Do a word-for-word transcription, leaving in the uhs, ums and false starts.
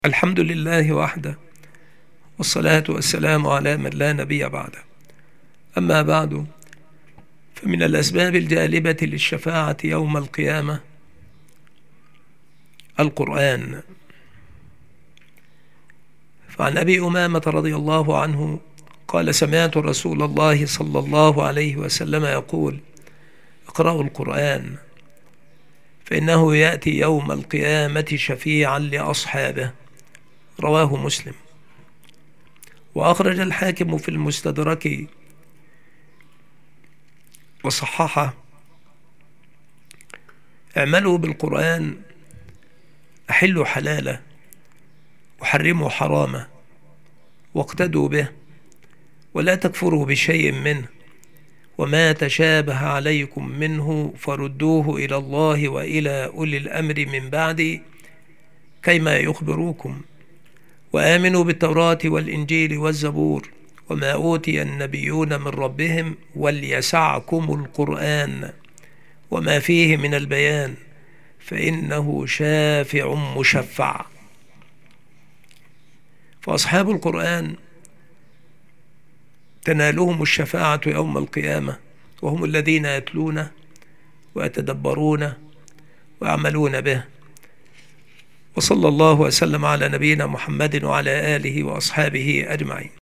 الحمد لله وحده، والصلاة والسلام على من لا نبي بعده. أما بعد، فمن الأسباب الجالبة للشفاعة يوم القيامة القرآن. فعن أبي أمامة رضي الله عنه قال: سمعت رسول الله صلى الله عليه وسلم يقول: اقرأوا القرآن فإنه يأتي يوم القيامة شفيعا لأصحابه. رواه مسلم. وأخرج الحاكم في المستدرك وصححه: اعملوا بالقرآن، أحلوا حلاله وحرموا حرامه، واقتدوا به، ولا تكفروا بشيء منه، وما تشابه عليكم منه فردوه إلى الله وإلى أولي الأمر من بعد كيما يخبروكم، وآمنوا بالتوراة والإنجيل والزبور وما أوتي النبيون من ربهم، وليسعكم القرآن وما فيه من البيان فإنه شافع مشفع. فأصحاب القرآن تنالهم الشفاعة يوم القيامة، وهم الذين يتلونه ويتدبرونه ويعملون به. وصلى الله وسلم على نبينا محمد وعلى آله وأصحابه أجمعين.